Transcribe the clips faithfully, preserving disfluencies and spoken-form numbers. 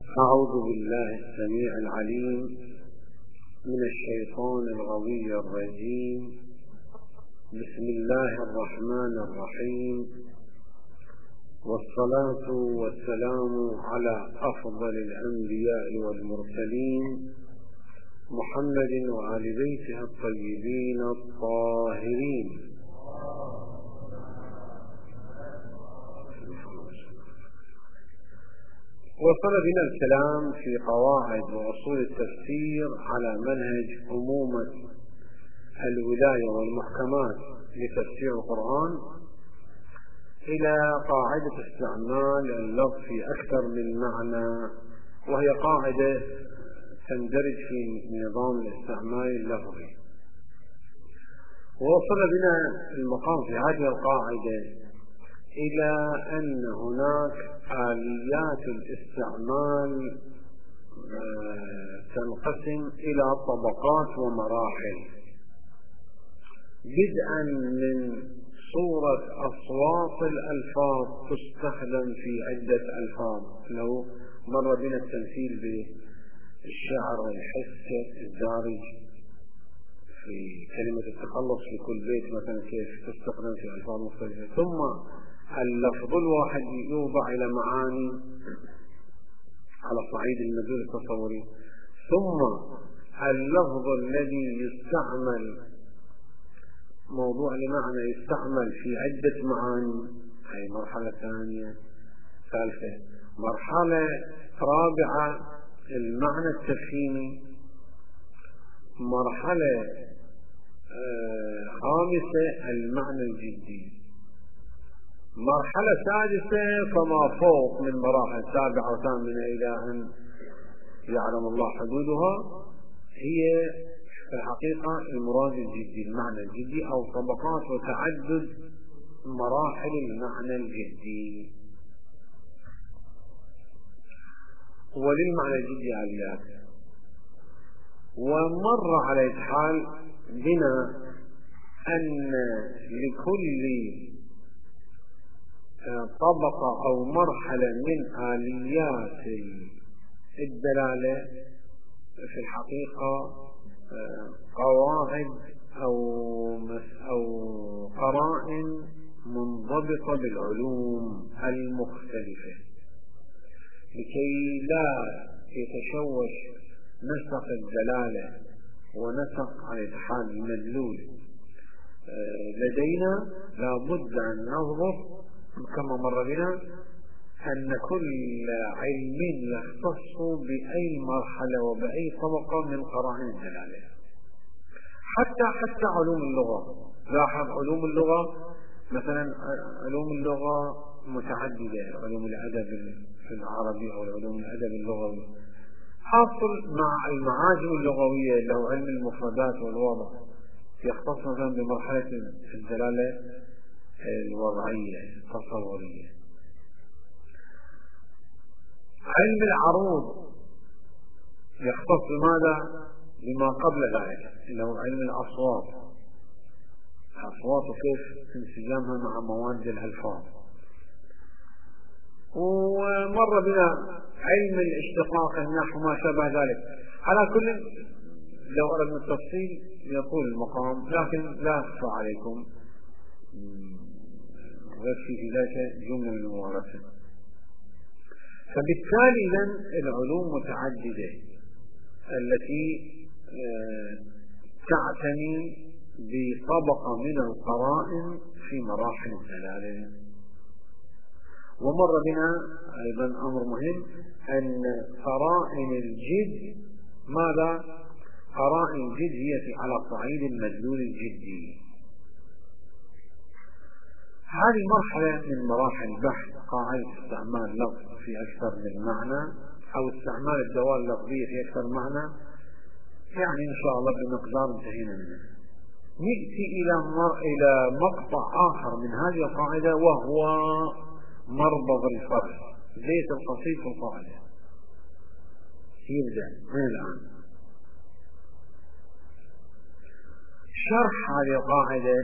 أعوذ بالله السميع العليم من الشيطان الغوي الرجيم. بسم الله الرحمن الرحيم، والصلاة والسلام على أفضل الأنبياء والمرسلين محمد وآل بيته الطيبين الطاهرين. وصل بنا الكلام في قواعد وأصول التفسير على منهج عمومة الولاية والمحكمات لتفسير القرآن إلى قاعدة استعمال اللفظ في أكثر من معنى، وهي قاعدة تندرج في نظام الاستعمال اللفظي. ووصل بنا المقام في هذه القاعدة إلى أن هناك آليات الاستعمال تنقسم إلى طبقات ومراحل، بدءا من صورة أصوات الألفاظ تستخدم في عدة ألفاظ. لو مر بنا التمثيل بالشعر والحس الدارج في كلمة التخلص في كل بيت مثلا كيف تستخدم في ألفاظ مختلفة، ثم اللفظ الواحد يوضع إلى معاني على الصعيد المدلول التصوري، ثم اللفظ الذي يستعمل موضوع لمعنى يستعمل في عدة معاني، هي مرحلة ثانية. ثالثة مرحلة رابعة المعنى التفهيمي. مرحلة آه خامسة المعنى الجدي. مرحلة سادسة فما فوق من مراحل سابعة وثامنة إلى أن يعلم الله حدودها، هي في الحقيقة المراد الجدي، المعنى الجدي أو طبقات وتعدد مراحل المعنى الجدي. وللمعنى الجدي آليات. ومر على الحال بنا أن لكل طبقة أو مرحلة من آليات الدلالة في الحقيقة قواعد أو أو قرائن منضبطة بالعلوم المختلفة، لكي لا يتشوش نسق الدلالة ونسق على الحال المدلول لدينا. لا بد أن نضبط كما مر بنا أن كل علم يختص بأي مرحلة وبأي طبقة من قرائن الدلالة. حتى حتى علوم اللغة، لاحظ علوم اللغة مثلا علوم اللغة متعددة، علوم الأدب العربي أو علوم الأدب اللغوي، حاصل مع المعاجم اللغوية اللي هو علم المفردات والوضع يختص مثلا بمرحلة الدلالة الوضعية التصورية. علم العروض يختص بماذا؟ بما قبل ذلك اللي هو علم الأصوات، الأصوات وكيف انسجامها مع مواد الألفاظ. ومر بنا علم الاشتقاق، النحو، ما شابه ذلك. على كل لو أردنا التفصيل يطول المقام، لكن لا أخفى عليكم وفي ذلك جملة من الممارسة. فبالتالي إذن العلوم متعددة التي تعتني بطبقة من القرائن في مراحل الدلالة. ومر بنا أيضا أمر مهم أن قرائن الجد ماذا؟ قرائن الجد هي في على صعيد المدلول الجدي. هذه مرحلة من مراحل بحث قاعدة استعمال لفظ في أكثر من معنى أو استعمال الدوال اللفظية في أكثر معنى، يعني إن شاء الله بمقدار انتهينا منه. نأتي إلى مر... إلى مقطع آخر من هذه القاعدة، وهو مربض الفرق، زيت القصيد في القاعدة. يبدأ من الآن شرح هذه القاعدة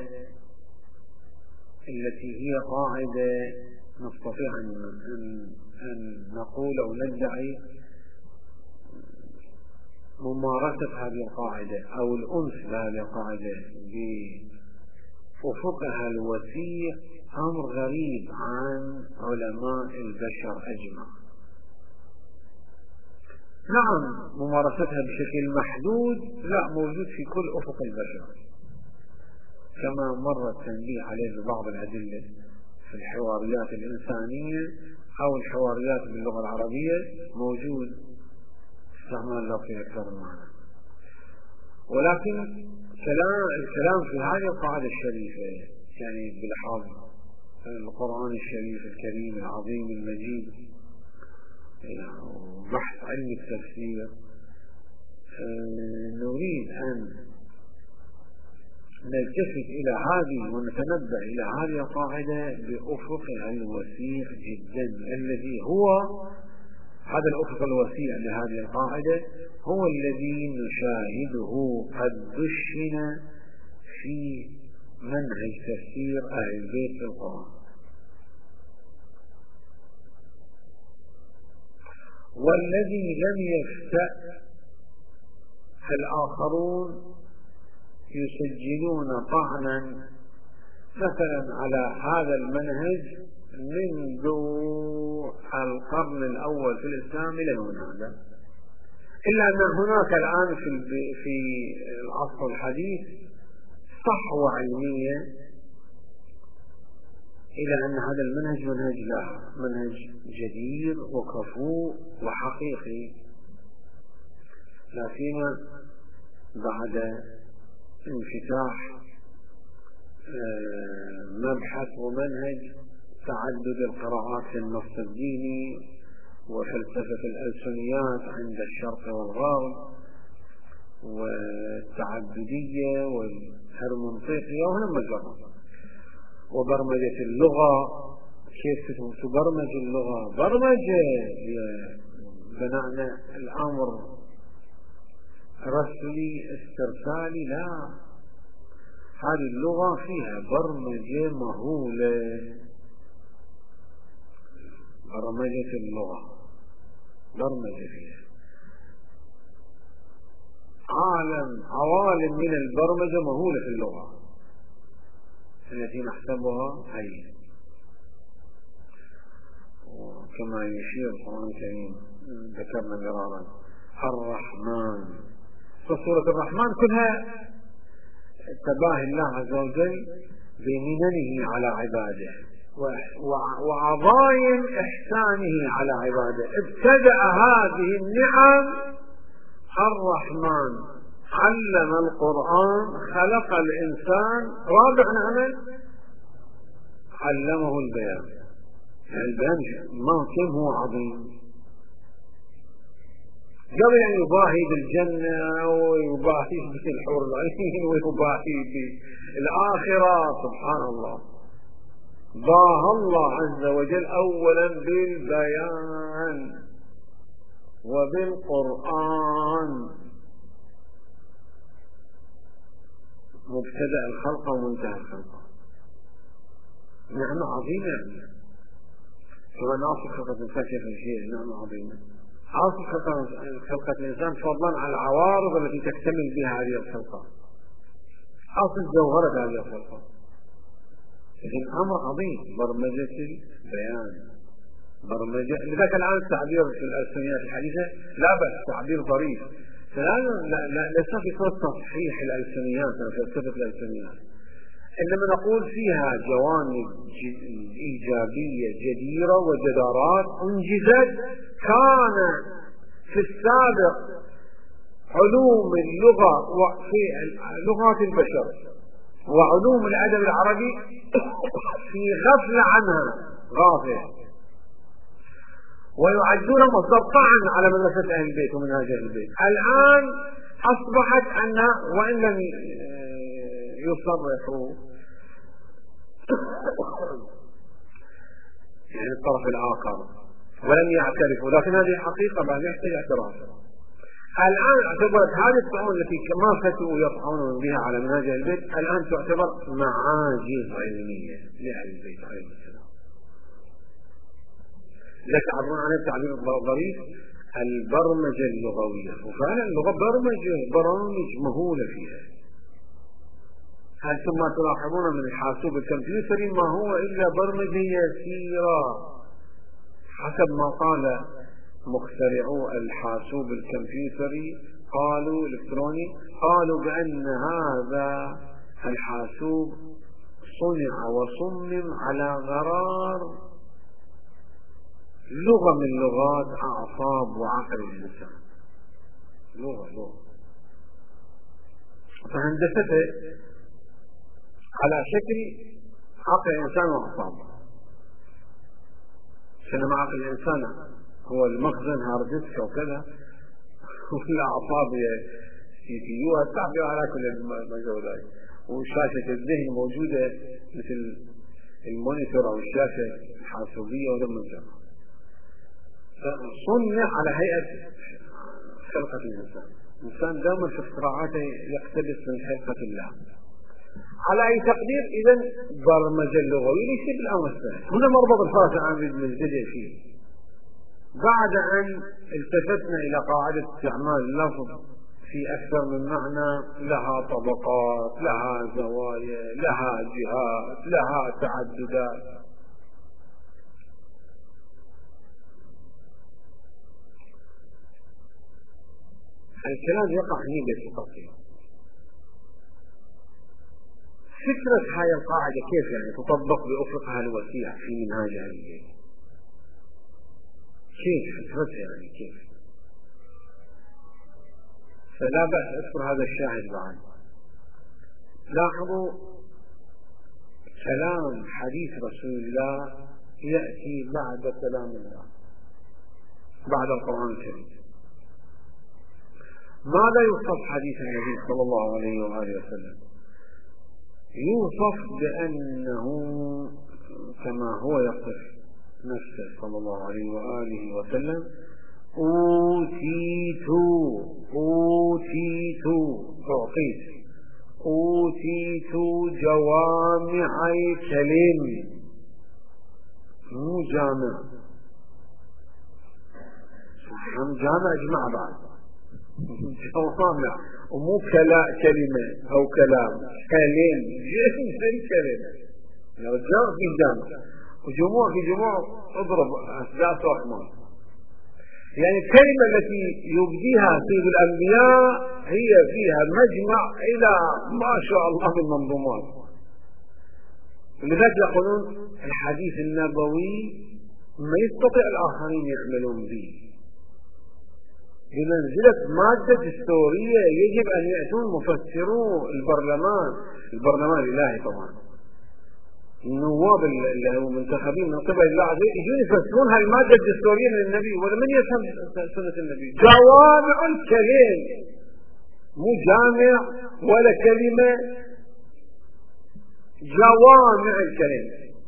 التي هي قاعدة نستطيع أن نقول أو ندعي ممارسة هذه القاعدة أو الأنس بهذه القاعدة بأفقها الوسيع أمر غريب عن علماء البشر أجمع. نعم ممارستها بشكل محدود لا، موجود في كل أفق البشر، كما مر التنبيه عليه ببعض الأدلة في الحواريات الإنسانية أو الحواريات باللغة العربية، موجود استعمال اللفظ أكثر المعنى. ولكن الكلام في هذه القاعدة الشريفة يعني بلحاظ القرآن الشريف الكريم العظيم المجيد وبحث علم التفسير، نريد أن نلتفت إلى هذه ونتنبه إلى هذه القاعدة بأفقها الوسيع جدا، الذي هو هذا الأفق الوسيع لهذه القاعدة هو الذي نشاهده قد دشن في منهج تفسير أهل البيت في القرآن. والذي لم يفتأ الآخرون يسجلون طعنا مثلا على هذا المنهج منذ القرن الأول في الإسلام إلى هنا، إلا أن هناك الآن في في العصر الحديث صحوة علمية إلى أن هذا المنهج منهج لا منهج جدير وكفؤ وحقيقي، لا سيما بعد انفتاح مبحث ومنهج تعدد القراءات في النص الديني وفلسفة الألسنيات عند الشرق والغرب والتعددية والهرمنطيقية وهم الجرم، وبرمجة اللغة، كيف تبرمج اللغة، برمجة بناء الأمر رسلي استرسالي، لا، هذه اللغة فيها برمجة مهولة، برمجة اللغة برمجة فيها عالم عوالم من البرمجة مهولة في اللغة التي نحسبها هي، وكما يشير القرآن الكريم ذكرنا مرارا الرحمن، فسورة الرحمن كلها تباهي الله عز وجل بمننه على عباده وعظائم إحسانه على عباده. ابتدأ هذه النعم الرحمن، علم القرآن، خلق الإنسان، رابع نعمة علمه البيان. البيان ما كم هو عظيم، قبل أن يباهي بالجنة ويباهي بالحور العين ويباهي بالآخرة سبحان الله، باهى الله عز وجل أولا بالبيان وبالقرآن، مبتدأ الخلق ومنتهى الخلق، نعمة عظيمة. كما ناصر خلقة الفاشية في شيء نعمة عظيمة، عاصر خلقة الإنسان فضلا على العوارض التي تكتمل بها هذه الخلقة، عاصر جوهرة هذه الخلقة، لكن أمر عظيم برمجة البيان، برمجة لذلك الآن التعبير في الألسنيات الحديثة لا بأس تعبير ظريف، ليس في صوت تصحيح الألسنيات أو فلسفة الألسنيات، إنما نقول فيها جوانب إيجابية جديرة وجدارات أنجزت كان في السابق علوم اللغة وفي لغات البشر وعلوم الأدب العربي في غفلة عنها غافل، ويعدون مصدر طعن على مدرسة أهل البيت ومنهج أهل البيت. الآن أصبحت أنها وإن لم يصرحوا يعني الطرف الآخر ولم يعترفوا، لكن هذه حقيقة ما يحتاج اعتراف. الآن اعتبرت هذه الطعون التي ما فتوا يطعنون بها على منهج البيت الآن تعتبر معاجز علمية لأهل البيت عليهم السلام. لا تعبرون عن التعبير الظريف البرمجة اللغوية، وفعلا اللغة برمجة، برامج مهولة فيها. أنتم ما تلاحظون من الحاسوب الكمبيوتري ما هو إلا برمجة يسيرة حسب ما قال مخترعو الحاسوب الكمبيوتري، قالوا الإلكتروني، قالوا بأن هذا الحاسوب صنع وصمم على غرار لغة من لغات أعصاب وعقل الإنسان، لغة لغة فهندسته على شكل عقل الإنسان وأعصابه. بينما عقل الإنسان هو المخزن هارد ديسك وكذا، والأعصاب هي سي بي يو التعبير على كل المجالات، وشاشة الذهن موجودة مثل المونيتور أو الشاشة الحاسوبية ولا جمع. صنع على هيئة خلقة الإنسان. الإنسان دائما في اختراعاته يقتبس من خلقة الله. على أي تقدير إذا برمجة اللغوية ليس بالأمر السهل. هنا مربط الفرس عن البدء فيه. بعد أن التفتنا إلى قاعدة استعمال اللفظ في أكثر من معنى، لها طبقات، لها زوايا، لها جهات، لها تعددات. الكلام يقع هنا بسقطه. فكرة هاي القاعدة كيف يعني تطبق بأفقها الوسيع في منهاجها الليل؟ كيف فكرتها يعني كيف؟ فلا بأس أذكر هذا الشاهد بعد. لاحظوا كلام حديث رسول الله يأتي بعد كلام الله، بعد القرآن الكريم. ماذا يوصف حديث النبي صلى الله عليه وآله وسلم؟ يوصف بأنه كما هو يصف نفسه صلى الله عليه وآله وسلم: أوتيت أوتيت أعطيت أوتيت جوامع الكلم، مو جامع، هم جامع اجمع بعض، جوامع ومو كلا كلمة أو كلام، كلم جنس الكلمة، لو جار في جامع وجموع في جموع اضرب أسداس وأحمال. يعني الكلمة التي يبديها سيد الأنبياء هي فيها مجمع إلى ما شاء الله من منظومات. لذلك يقولون الحديث النبوي ما يستطيع الآخرين يعملون به، بمنزلة مادة دستورية يجب أن يأتون مفسرو البرلمان، البرلمان الإلهي طبعا، النواب اللي هم منتخبين من قبل الله عز وجل يجون يفسرون هاي المادة الدستورية من النبي. ولمن يفهم سنة النبي؟ جوامع الكلم، مو جامع ولا كلمة، جوامع الكلم.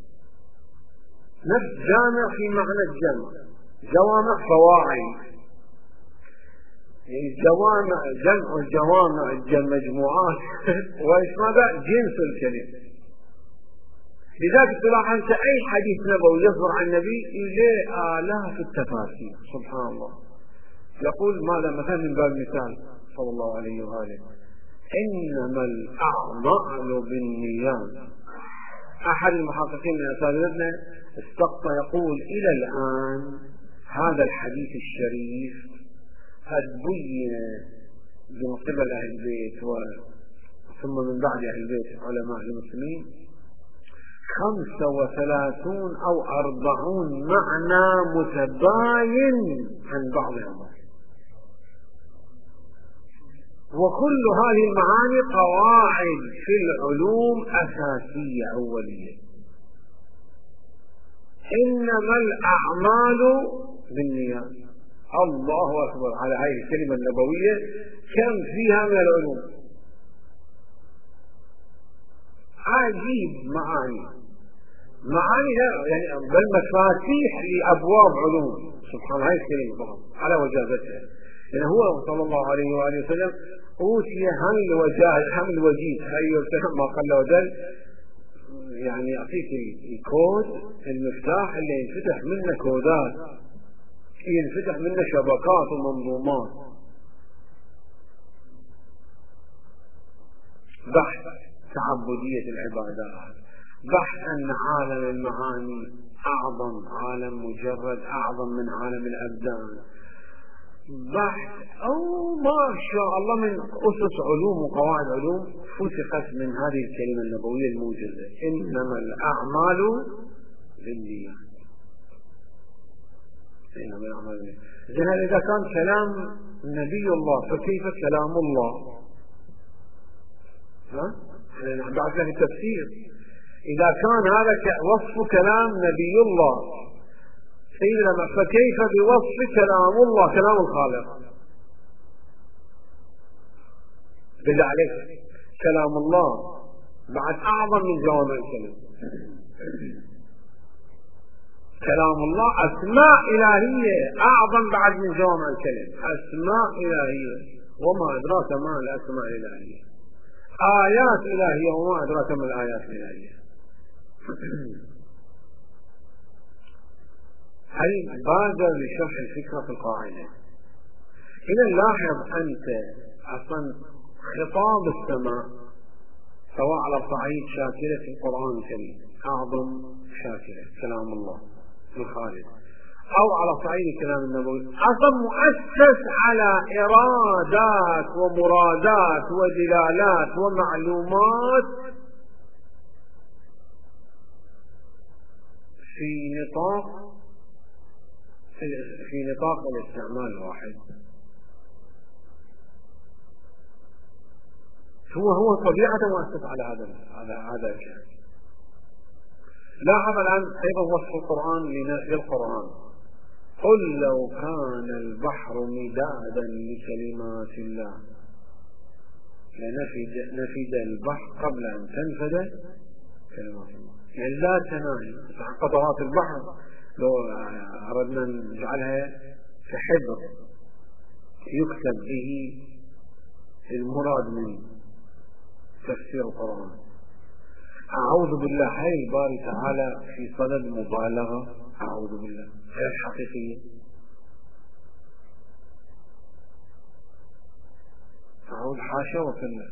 نفس جامع في معنى الجمع، جوامع فواعل، يعني جوامع جمع الجوامع مجموعات وإيش ماذا؟ جنس الكلم. لذلك تلاحظ أنت أي حديث نبوي يصدر عن النبي له آلاف التفاسير سبحان الله. يقول ماذا مثلا من باب المثال صلى الله عليه وآله: إنما الأعمال بالنيات. أحد المحققين من أساتذتنا استقطع يقول إلى الآن هذا الحديث الشريف قد بين من قبل أهل البيت ثم من بعد أهل البيت علماء المسلمين خمسة وثلاثون أو أربعون معنى متباين عن بعضهم، وكل هذه المعاني قواعد في العلوم أساسية أولية. إنما الأعمال بالنيات. الله أكبر على هذه الكلمة النبوية كم فيها من العلوم، عجيب معاني، معاني يعني بل مفاتيح لأبواب علوم سبحان هاي الكلمة فقط على وجازتها. يعني هو صلى الله عليه وآله وسلم أوتي حمل وجاه حمل وجيه هاي وسلم ما قل وجل، يعني يعطيك الكود المفتاح اللي ينفتح منه كودات ينفتح منه شبكات ومنظومات. بحث تعبدية العبادات، بحث أن عالم المعاني أعظم عالم مجرد، أعظم من عالم الأبدان، بحث أو ما شاء الله من أسس علوم وقواعد علوم فتحت من هذه الكلمة النبوية الموجزة: إنما الأعمال بالنيات. إنما الأعمال بالنيات. إذن إذا كان كلام نبي الله فكيف كلام الله؟ ها؟ بعد له التفسير. إذا كان هذا وصف كلام نبي الله سيدنا فكيف بوصف كلام الله كلام الخالق؟ بالله عليك كلام الله بعد أعظم من جوامع الكلم. كلام الله أسماء إلهية أعظم بعد من جوامع الكلم، أسماء إلهية وما أدراك ما الأسماء الإلهية، آيات إلهية وما أدراك ما الآيات الإلهية. هل بادر لشرح الفكرة في القاعدة؟ إذا لاحظ أنت أصلا خطاب السماء سواء على صعيد شاكلة في القرآن الكريم أعظم شاكلة كلام الله الخالق، أو على صعيد الكلام النبوي أصلا مؤسس على إرادات ومرادات ودلالات ومعلومات في نطاق في نطاق الاستعمال الواحد. هو هو طبيعة مؤسس على هذا على هذا الشيء. لاحظ الآن أيضا وصف القرآن للقرآن: قل لو كان البحر مدادا لكلمات الله لنفد نفد البحر قبل أن تنفد كلمات الله. يعني لا تناهي قطرات البحر لو أردنا نجعلها في حبر يكتب به المراد من تفسير القرآن. أعوذ بالله، هاي الباري تعالى في صدد مبالغة، أعوذ بالله غير حقيقية. أعوذ حاشا وكلا.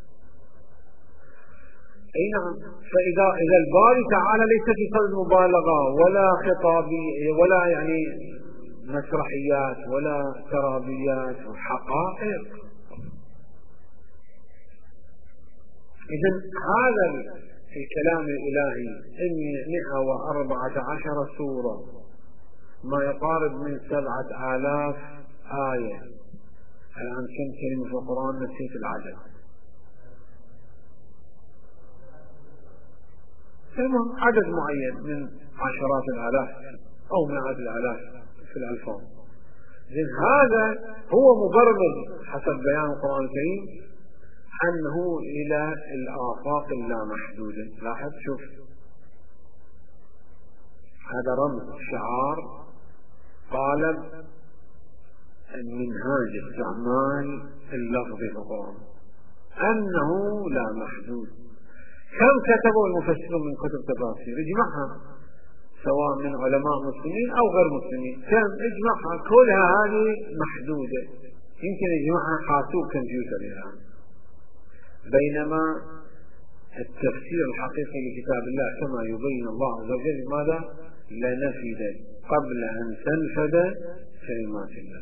أي نعم. فإذا إذا الباري تعالى ليس في صدد مبالغة ولا خطابية ولا يعني مسرحيات ولا ترابيات وحقائق، إذن هذا الكلام الإلهي مئة وأربعة عشر سورة، ما يقارب من سبعة آلاف آية. الآن كم كلمة في القرآن نسيت العدد. المهم عدد معين من عشرات الآلاف أو مئات الآلاف في الألفاظ. إذن هذا هو مبرمج حسب بيان القرآن الكريم أنه إلى الآفاق اللامحدودة. لاحظ شوف هذا رمز شعار طالب منهاج استعمال اللفظ في القرآن أنه لا محدود. كم كتبوا المفسرون من كتب تفاسير اجمعها سواء من علماء مسلمين أو غير مسلمين، كم اجمعها كلها هذه محدودة، يمكن يجمعها حاسوب كمبيوتر يعني. بينما التفسير الحقيقي لكتاب الله كما يبين الله عز وجل ماذا؟ لنفد قبل أن تنفد كلمات الله.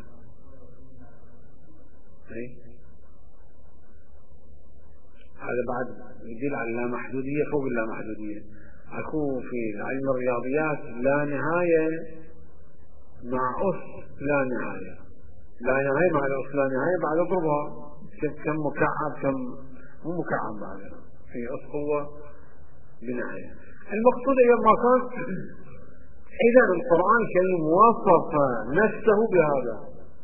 هذا بعد يدل على اللامحدودية فوق اللامحدودية. أكو في علم الرياضيات لا نهاية مع أس لا نهاية، لا نهاية مع الأس لا نهاية بعد اضربها كم مكعب كم مو مكعب بعدها في أس قوة بنهاية. المقصود أيضا ما كان إذا القرآن الكريم وصف نفسه بهذا،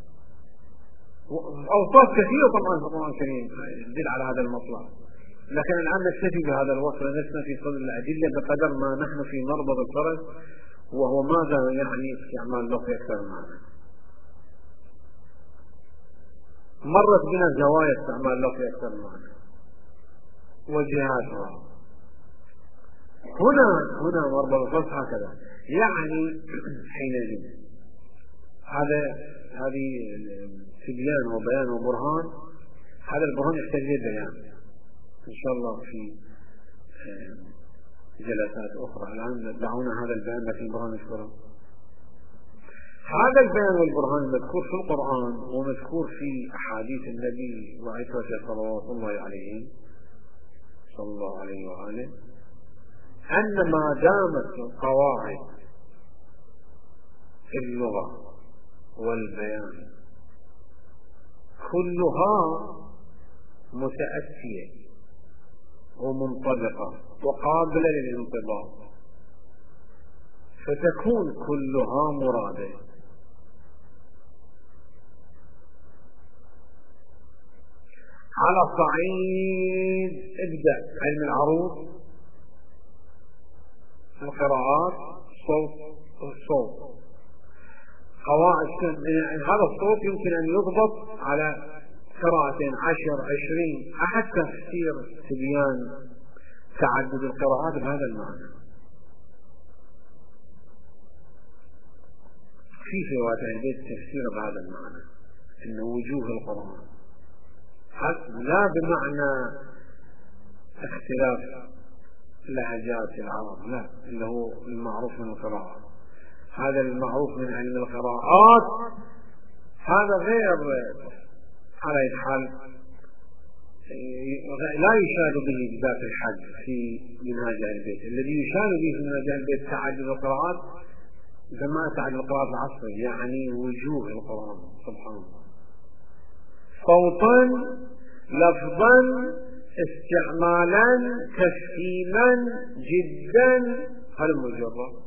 أوصاف كثيرة طبعا في القرآن الكريم تدل على هذا المطلب، لكن الآن نكتفي بهذا الوصف لسنا في صدد الأدلة بقدر ما نحن في مربض الفرس، وهو ماذا يعني استعمال لفظ أكثر معنا. مرت بنا زوايا استعمال لفظ أكثر معنا وجهاتها. هنا هنا مربض الفرس هكذا، يعني حينئذ هذا هذه تبيان وبيان وبرهان. هذا البرهان يحتاج إلى بيان إن شاء الله في جلسات أخرى. الآن دعونا هذا البيان لكن البرهان يذكره. هذا البيان والبرهان المذكور في القرآن ومذكور في أحاديث النبي وعترته صلوات الله عليه صلى الله عليه وآله، أن ما دامت القواعد في اللغة والبيان كلها متأتية ومنطبقة وقابلة للانطباق فتكون كلها مرادة. على صعيد ابدأ علم العروض، القراءات، صوت الصوت، قواعد هذا الصوت يمكن أن يضبط على قراءتين عشر عشرين. أحد تفسير تبيان تعدد القراءات بهذا المعنى. في في رواية البيت تفسير بهذا المعنى أن وجوه القرآن لا بمعنى اختلاف لهجات العرب، لا، اللي هو المعروف من القراءة. هذا المعروف من علم القراءات هذا غير على الحال لا يشار به بذات الحد في منهاج البيت. الذي يشار به في منهاج البيت تعدد القراءات كما تعدد القراءات العصرية، يعني وجوه القرآن سبحان الله، صوتا لفظا استعمالا تفهيما جدا. هذا مجرد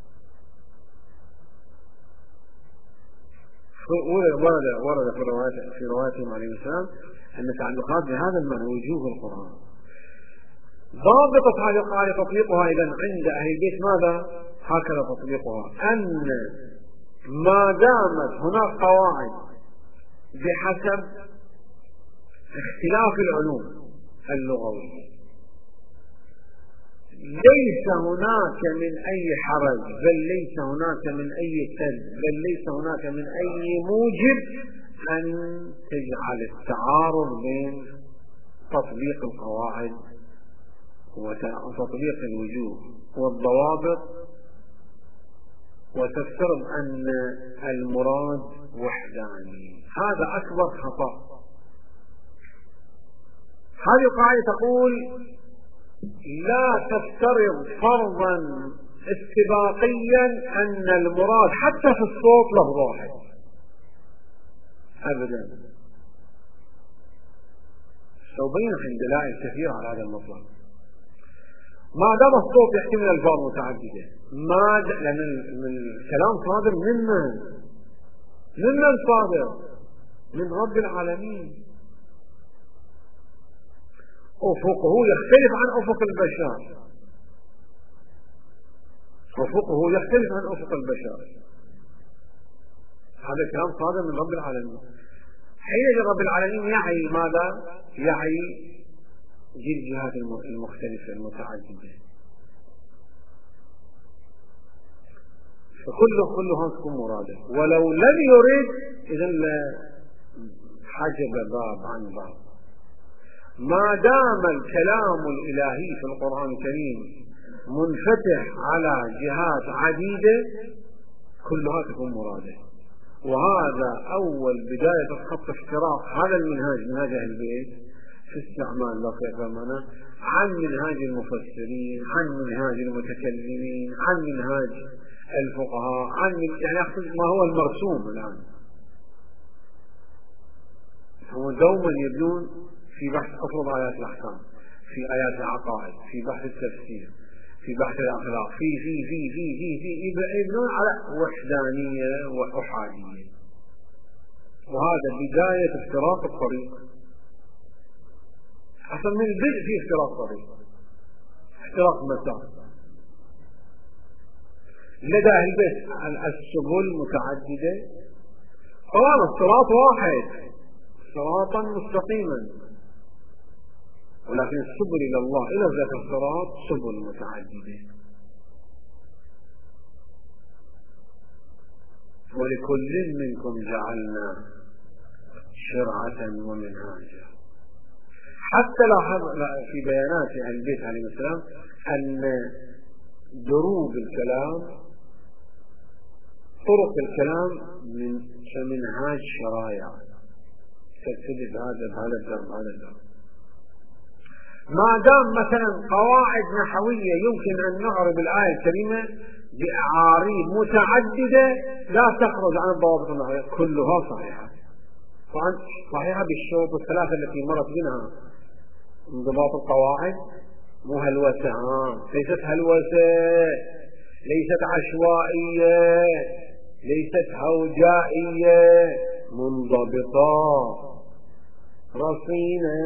ورد ورد في روايات في رواياتهم عليه السلام أن تعلقات بهذا المعنى وجوه القرآن. ضابطة هذه القاعدة تطبيقها إذا عند أهل البيت ماذا؟ هكذا تطبيقها، أن ما دامت هناك قواعد بحسب اختلاف العلوم اللغوية ليس هناك من أي حرج، بل ليس هناك من أي سد، بل ليس هناك من أي موجب أن تجعل التعارض بين تطبيق القواعد وتطبيق الوجوه والضوابط وتفترض أن المراد وحداني. هذا أكبر خطأ. هذه القاعدة تقول لا تفترض فرضا استباقيا أن المراد حتى في الصوت لفظ واحد أبدا. سأبين في دلائل كثيرة على هذا المطلب. ما دام الصوت يحتمل ألفاظ متعددة، ما د... لأن الكلام صادر ممن ممن صادر من رب العالمين. أفقه يختلف عن أفق البشر، أفقه يختلف عن أفق البشر. هذا الكلام صادر من رب العالمين. حين رب العالمين يعي ماذا؟ يعي الجهات المختلفة المتعددة، فكله كلها تكون مرادة. ولو لم يرد إذن حجب باب عن باب. ما دام الكلام الإلهي في القرآن الكريم منفتح على جهات عديدة كلها تكون مرادة. وهذا أول بداية خط افتراق هذا المنهاج، منهاج أهل البيت في استعمال لفظ المعنى عن منهاج المفسرين، عن منهاج المتكلمين، عن منهاج الفقهاء، عن يعني ما هو المرسوم الآن. هو دوما يبنون في بحث أفرض آيات الأحكام، في آيات العقائد، في بحث التفسير، في بحث الأخلاق، في في في في في في يبنون على وحدانية وأحادية. وهذا بداية افتراق الطريق. أصلا من البدء في افتراق طريق، افتراق مسار. لدى أهل البيت السبل متعددة، طبعا الصراط واحد، صراطا مستقيما، ولكن السبل إلى الله إلى ذات الصراط سبل متعددة. ولكل منكم جعلنا شرعة ومنهاجا. حتى لاحظ في بيانات أهل البيت عليه السلام أن دروب الكلام طرق الكلام من كمنهاج شرائع تبتدئ بهذا بهذا الدرب هذا الدرب. ما دام مثلا قواعد نحوية يمكن أن نعرب الآية الكريمة بأعاريب متعددة لا تخرج عن الضوابط النحوية كلها صحيحة، صحيحة بالشروط الثلاثة التي مرت منها انضباط القواعد، مو هلوسة، ليست هلوسة، ليست عشوائية، ليست هوجائية، منضبطة رصينة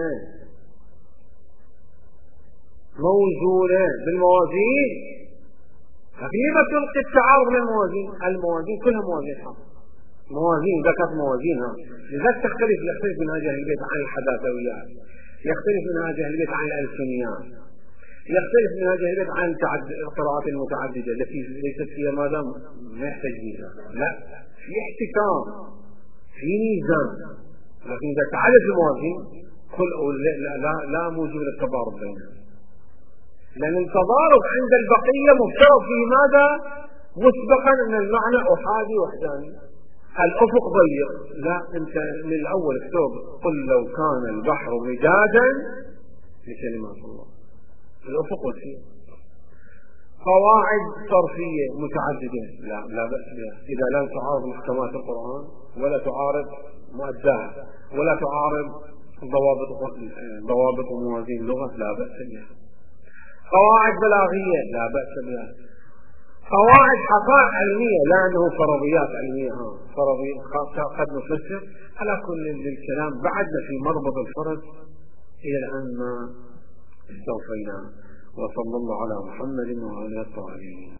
موزونة بالموازين. لما تلقي التعارض للموازين؟ الموازين كلها موازين حق، موازين ذكرت موازينها، لذلك تختلف يختلف منهاج أهل البيت عن الحداثويات، يختلف منهاج أهل البيت عن الألسنيات، يختلف منهاج أهل البيت عن القراءات المتعددة التي ليست فيها ماذا ما يحتاج ميزان، لا في احتكام في ميزان، لكن إذا تعدد الموازين كل لا, لا, لا, لا موجود للتضارب بينهم، لأن التضارب عند البقية مفترض فيه ماذا مسبقا أن المعنى أحادي وحداني، الأفق ضيق، لا أنت من الأول اكتب قل لو كان البحر مدادا لكلمات الله، الأفق والفيه. قواعد صرفية متعددة لا لا بأس بها إذا لا تعارض محكمات القرآن ولا تعارض مؤداها ولا تعارض ضوابط ضوابط وموازين اللغة لا بأس بها. قواعد بلاغية لا بأس بها. قواعد حقائق علمية لا أنه فرضيات علمية، ها فرضيات قد نفسر على كل الكلام بعدنا في مربط الفرض إلى الآن ما استوفينا. وصلى الله على محمد وعلى آله الطاهرين.